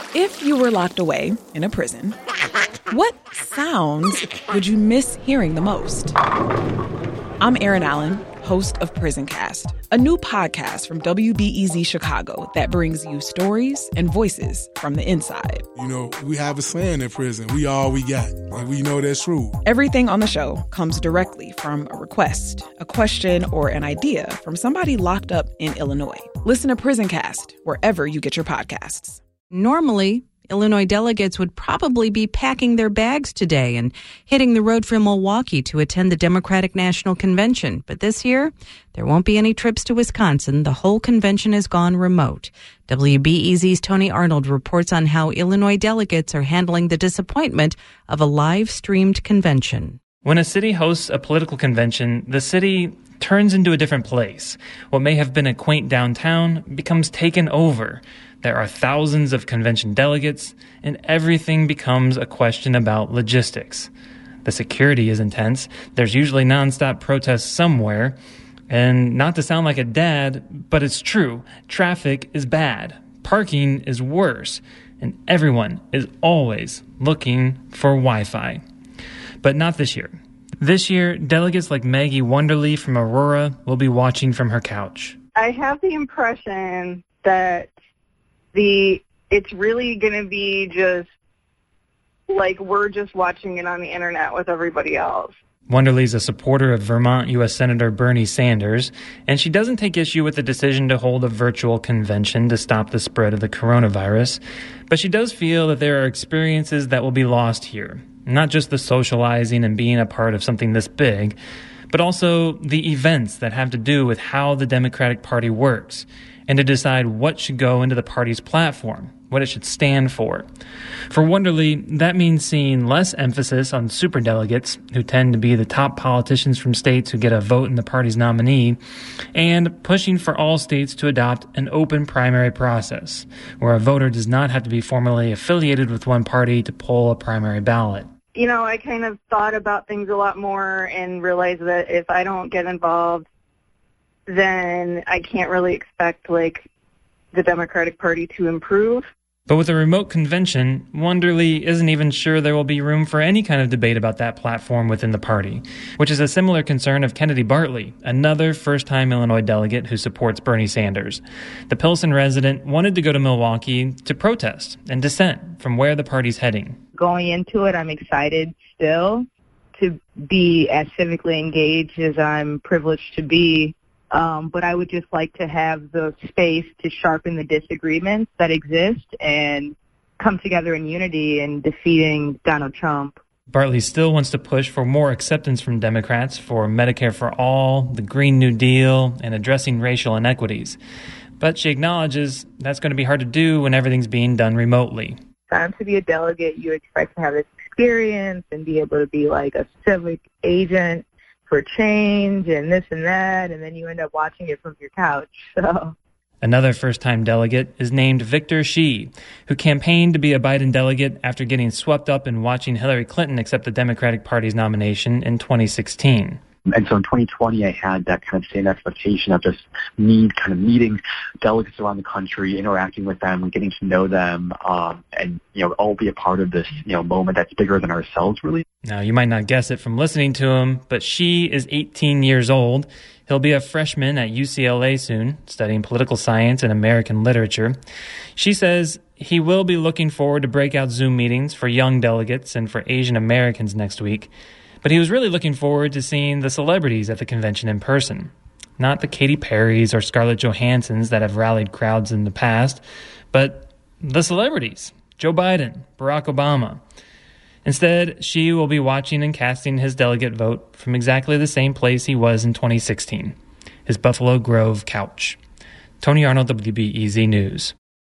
If you were locked away in a prison, what sounds would you miss hearing the most? I'm Erin Allen, host of Prison Cast, a new podcast from WBEZ Chicago that brings you stories and voices from the inside. You know, we have a saying in prison, we all we got, and we know that's true. Everything on the show comes directly from a request, a question, or an idea from somebody locked up in Illinois. Listen to Prison Cast wherever you get your podcasts. Normally, Illinois delegates would probably be packing their bags today and hitting the road for Milwaukee to attend the Democratic National Convention. But this year, there won't be any trips to Wisconsin. The whole convention has gone remote. WBEZ's Tony Arnold reports on how Illinois delegates are handling the disappointment of a live-streamed convention. When a city hosts a political convention, the city turns into a different place. What may have been a quaint downtown becomes taken over. There are thousands of convention delegates, and everything becomes a question about logistics. The security is intense. There's usually nonstop protests somewhere. And not to sound like a dad, but it's true. Traffic is bad. Parking is worse. And everyone is always looking for Wi-Fi. But not this year. This year, delegates like Maggie Wonderly from Aurora will be watching from her couch. I have the impression that it's really going to be just like we're just watching it on the internet with everybody else. Wonderly's a supporter of Vermont U.S. Senator Bernie Sanders, and she doesn't take issue with the decision to hold a virtual convention to stop the spread of the coronavirus, but she does feel that there are experiences that will be lost here. Not just the socializing and being a part of something this big, but also the events that have to do with how the Democratic Party works, and to decide what should go into the party's platform, what it should stand for. For Wonderly, that means seeing less emphasis on superdelegates, who tend to be the top politicians from states who get a vote in the party's nominee, and pushing for all states to adopt an open primary process, where a voter does not have to be formally affiliated with one party to pull a primary ballot. You know, I kind of thought about things a lot more and realized that if I don't get involved, then I can't really expect, like, the Democratic Party to improve. But with a remote convention, Wonderly isn't even sure there will be room for any kind of debate about that platform within the party, which is a similar concern of Kennedy Bartley, another first-time Illinois delegate who supports Bernie Sanders. The Pilsen resident wanted to go to Milwaukee to protest and dissent from where the party's heading. Going into it, I'm excited still to be as civically engaged as I'm privileged to be. But I would just like to have the space to sharpen the disagreements that exist and come together in unity in defeating Donald Trump. Bartley still wants to push for more acceptance from Democrats for Medicare for All, the Green New Deal, and addressing racial inequities. But she acknowledges that's going to be hard to do when everything's being done remotely. To be a delegate, you expect to have this experience and be able to be like a civic agent for change and this and that, and then you end up watching it from your couch. So another first-time delegate is named Victor Shi, who campaigned to be a Biden delegate after getting swept up in watching Hillary Clinton accept the Democratic Party's nomination in 2016. And so in 2020, I had that kind of same expectation of just meeting delegates around the country, interacting with them, and getting to know them, and, all be a part of this, moment that's bigger than ourselves, really. Now, you might not guess it from listening to him, but Shi is 18 years old. He'll be a freshman at UCLA soon, studying political science and American literature. She says he will be looking forward to breakout Zoom meetings for young delegates and for Asian Americans next week. But he was really looking forward to seeing the celebrities at the convention in person. Not the Katy Perrys or Scarlett Johanssons that have rallied crowds in the past, but the celebrities, Joe Biden, Barack Obama. Instead, Shi will be watching and casting his delegate vote from exactly the same place he was in 2016, his Buffalo Grove couch. Tony Arnold, WBEZ News.